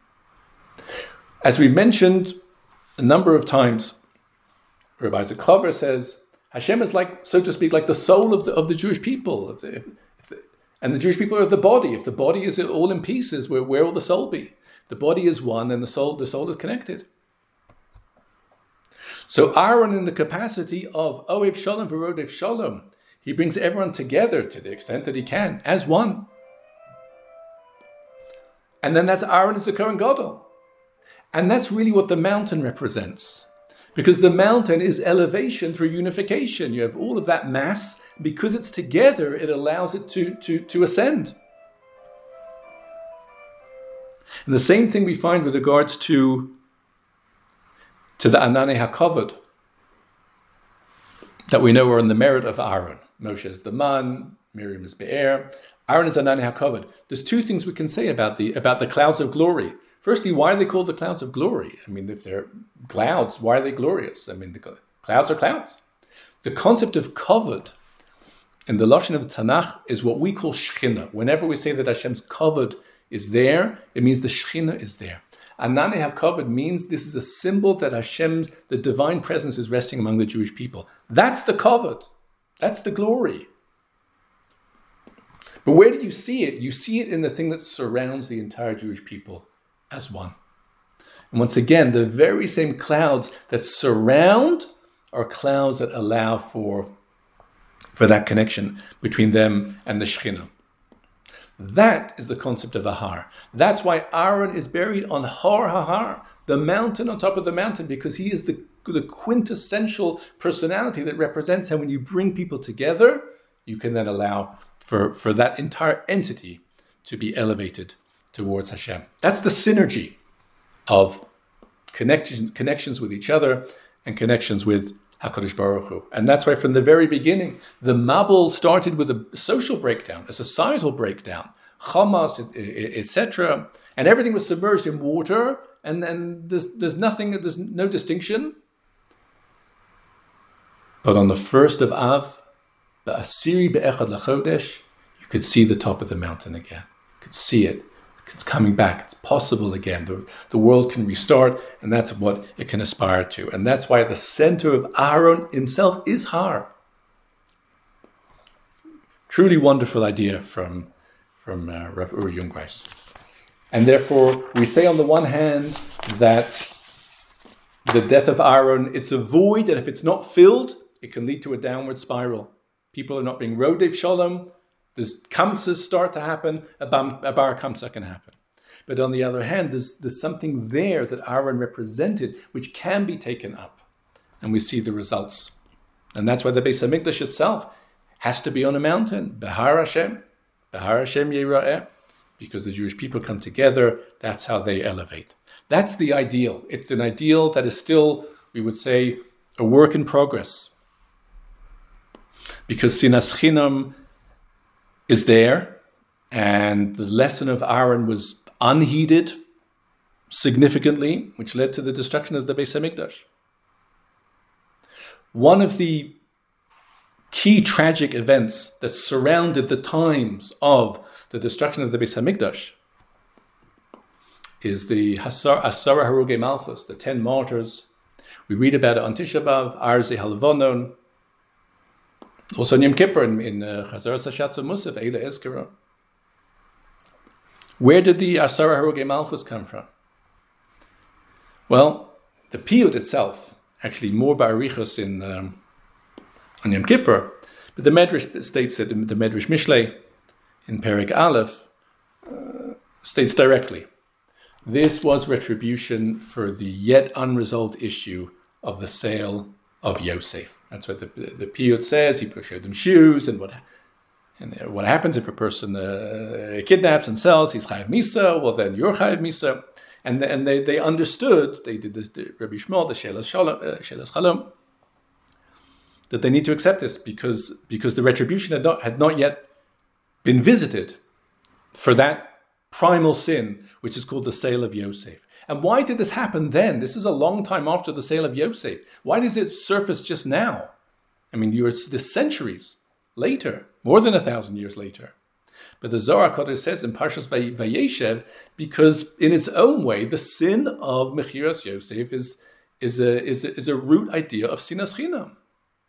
As we've mentioned a number of times, Rabbi Zachavar says, Hashem is like, so to speak, like the soul of the Jewish people. And the Jewish people are the body. If the body is all in pieces, where will the soul be? The body is one and the soul is connected. So Aaron, in the capacity of Ohev Shalom, Verodev Shalom, he brings everyone together to the extent that he can, as one. And then that's Aaron as the Kohen Gadol. And that's really what the mountain represents. Because the mountain is elevation through unification. You have all of that mass. Because it's together, it allows it to ascend. And the same thing we find with regards to the Ananei HaKavod, that we know are in the merit of Aaron. Moshe is the man, Miriam is Be'er. Aaron is Ananei HaKavod. There's 2 things we can say about the clouds of glory. Firstly, why are they called the clouds of glory? I mean, if they're clouds, why are they glorious? I mean, the clouds are clouds. The concept of kavod in the Lashon of Tanakh is what we call Shechina. Whenever we say that Hashem's kavod is there, it means the Shechina is there. Ananei HaKavod means this is a symbol that the divine presence is resting among the Jewish people. That's the kavod. That's the glory. But where did you see it? You see it in the thing that surrounds the entire Jewish people as one. And once again, the very same clouds that surround are clouds that allow for that connection between them and the Shekhinah. That is the concept of Ahar. That's why Aaron is buried on Hor HaHar, the mountain on top of the mountain, because he is the quintessential personality that represents how when you bring people together, you can then allow for that entire entity to be elevated towards Hashem. That's the synergy of connections with each other and connections with HaKadosh Baruch Hu. And that's why from the very beginning, the Mabul started with a social breakdown, a societal breakdown, Hamas, etc. And everything was submerged in water, and then there's no distinction. But on the 1st of Av, Ba'asiri be'echad lachodesh, you could see the top of the mountain again. You could see it. It's coming back. It's possible again. The world can restart, and that's what it can aspire to. And that's why the center of Aaron himself is Har. Truly wonderful idea from Rav Uri Jungreis. And therefore, we say on the one hand that the death of Aaron, it's a void, and if it's not filled, it can lead to a downward spiral. People are not being Rodev Shalom. There's kamsas start to happen, a bar kamsa can happen. But on the other hand, there's something there that Aaron represented, which can be taken up. And we see the results. And that's why the Beis HaMikdash itself has to be on a mountain. Behar Hashem Yira'eh. Because the Jewish people come together, that's how they elevate. That's the ideal. It's an ideal that is still, we would say, a work in progress. Because Sinas Chinam is there, and the lesson of Aaron was unheeded significantly, which led to the destruction of the Beis HaMikdash. One of the key tragic events that surrounded the times of the destruction of the Beis HaMikdash is the Asara Harugei Malchus, the 10 martyrs. We read about it on Tisha B'Av, Arze Halvonon, also in Yom Kippur, in Chazar Sashatz Musaf, Eila Ezkara. Where did the Asara Harugei Malchus come from? Well, the Piyut itself, actually more Ba'arichos on Yom Kippur, but the Medrash states it, the Medrash Mishlei, in Perek Aleph, states directly, this was retribution for the yet unresolved issue of the sale of Yosef. That's what the Piyut says. He showed them shoes, and what happens if a person kidnaps and sells? He's chayav misa. Well, then you're chayav misa. And they understood. They did the Rabbi Shmuel, the Shelas Chalom, that they need to accept this because the retribution had not yet been visited for that primal sin, which is called the sale of Yosef. And why did this happen then? This is a long time after the sale of Yosef. Why does it surface just now? I mean, it's the centuries later, more than 1,000 years later. But the Zohar HaKadosh says in Parshas Vayeshev, because in its own way, the sin of Mechiras Yosef is a root idea of Sinas Chinam.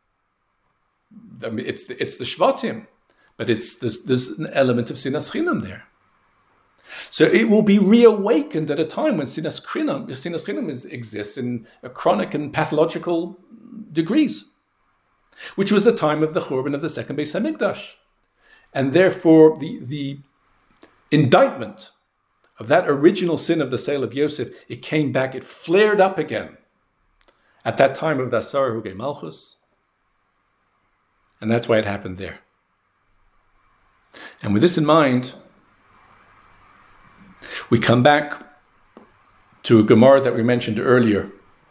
I mean, it's the Shvatim, but there's an element of Sinas Chinam there. So it will be reawakened at a time when Sinas Chinam exists in a chronic and pathological degrees, which was the time of the Churban of the second Beis HaMikdash. And therefore, the indictment of that original sin of the sale of Yosef, it came back, it flared up again at that time of the Asara Harugei Malchus. And that's why it happened there. And with this in mind, we come back to a Gemara that we mentioned earlier.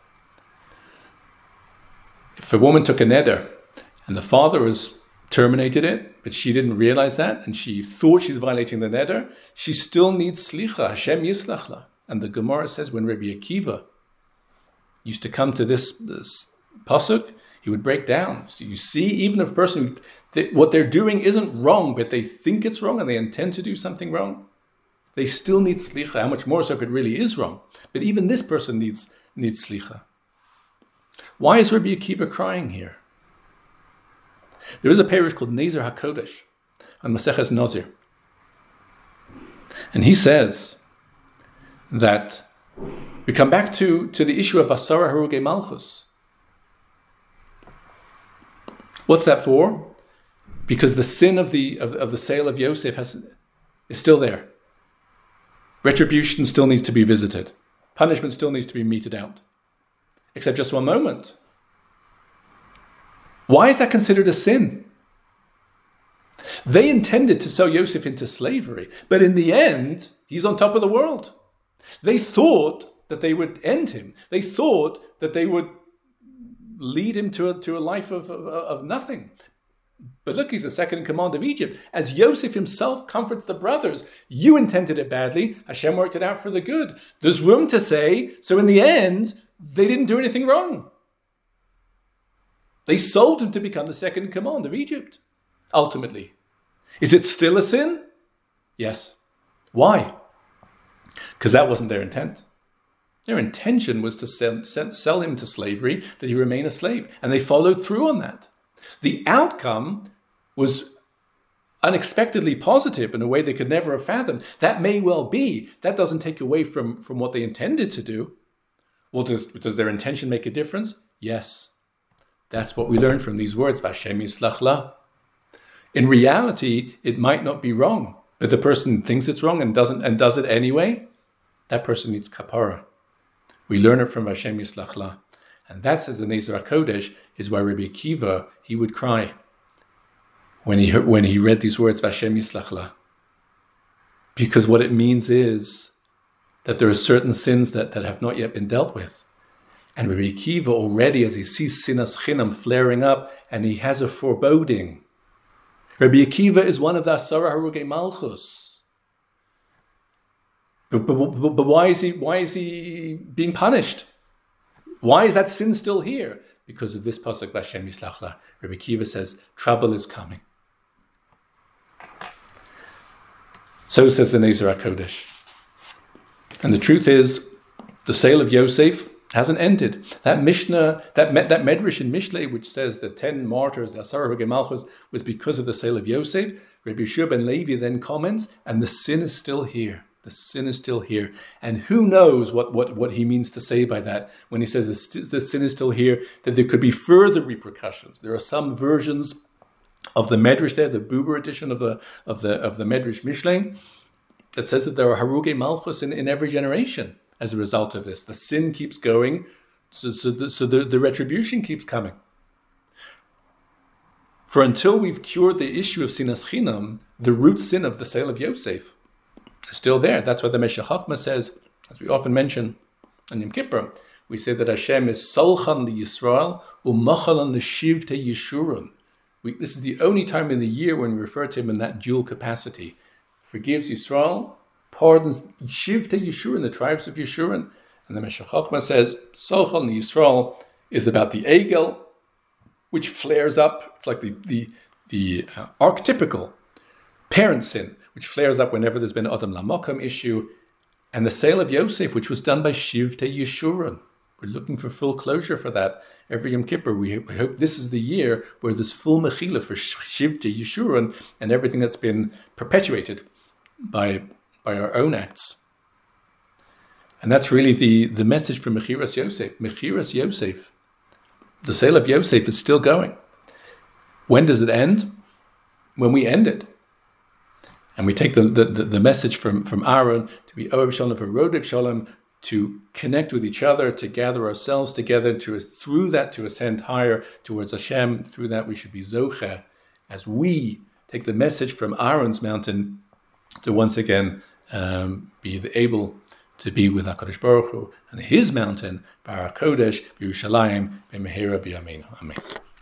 If a woman took a neder and the father was terminated it, but she didn't realize that, and she thought she's violating the neder, she still needs slicha. Hashem yislach la. And the Gemara says when Rabbi Akiva used to come to this pasuk, he would break down. So you see, even if a person, what they're doing isn't wrong, but they think it's wrong and they intend to do something wrong, they still need slicha. How much more so if it really is wrong? But even this person needs slicha. Why is Rabbi Akiva crying here? There is a parish called Nezer HaKodesh on Maseches Nazir. And he says that we come back to the issue of Asara Harugei Malchus. What's that for? Because the sin of the sale of Yosef is still there. Retribution still needs to be visited. Punishment still needs to be meted out. Except just one moment. Why is that considered a sin? They intended to sell Yosef into slavery, but in the end, he's on top of the world. They thought that they would end him. They thought that they would lead him to a life of nothing. But look, he's the second in command of Egypt. As Yosef himself comforts the brothers, you intended it badly, Hashem worked it out for the good. There's room to say, so in the end, they didn't do anything wrong. They sold him to become the second in command of Egypt, ultimately. Is it still a sin? Yes. Why? Because that wasn't their intent. Their intention was to sell him to slavery, that he remain a slave. And they followed through on that. The outcome was unexpectedly positive in a way they could never have fathomed. That may well be. That doesn't take away from what they intended to do. Well, does their intention make a difference? Yes. That's what we learn from these words. Vashem yislach la. In reality, it might not be wrong, but the person thinks it's wrong and does it anyway. That person needs kapara. We learn it from Vashem yislach la. And that, says the Nezer HaKodesh, is why Rabbi Akiva, he would cry when he read these words, Vashem yislach la. Because what it means is that there are certain sins that have not yet been dealt with. And Rabbi Akiva already, as he sees sinas chinam flaring up, and he has a foreboding. Rabbi Akiva is one of the Asara Harugei Malchus. But why is he being punished? Why is that sin still here? Because of this pasuk, Vashem yislach la. Rabbi Akiva says, trouble is coming. So says the Nezer HaKodesh. And the truth is, the sale of Yosef hasn't ended. That Mishnah, that Medrash in Mishlei, which says the 10 martyrs, the Asara Harugei Malchus, was because of the sale of Yosef, Rabbi Yeshua ben Levi then comments, and the sin is still here. The sin is still here. And who knows what he means to say by that when he says the sin is still here, that there could be further repercussions. There are some versions of the Medrash there, the Buber edition of the Medrash Mishlei, that says that there are Harugei Malchus in every generation as a result of this. The sin keeps going, so the retribution keeps coming. For until we've cured the issue of sinas chinam, the root sin of the sale of Yosef is still there. That's what the Meshech Chochmah says, as we often mention on Yom Kippur. We say that Hashem is Solchan li Yisrael u'Machalan l'Shivtei Yeshurun. This is the only time in the year when we refer to him in that dual capacity. Forgives Yisrael, pardons Shivtei Yeshurun, the tribes of Yeshurun. And the Meshech Chochmah says Solchan li Yisrael is about the Egel, which flares up. It's like the archetypical parent sin, which flares up whenever there's been an Adam Lamakam issue, and the sale of Yosef, which was done by Shivtei Yeshurun. We're looking for full closure for that. Every Yom Kippur, we hope this is the year where there's full mechila for Shivtei Yeshurun and everything that's been perpetuated by our own acts. And that's really the message from Mechiras Yosef. Mechiras Yosef. The sale of Yosef is still going. When does it end? When we end it. And we take the message from Aaron to be Ohev Shalom for Rodev Shalom, to connect with each other, to gather ourselves together, through that to ascend higher towards Hashem. Through that we should be Zocheh, as we take the message from Aaron's mountain to once again be able to be with HaKadosh Baruch Hu and His mountain, Bar HaKodesh, Yerushalayim, B'mehera B'yameinu. Amen.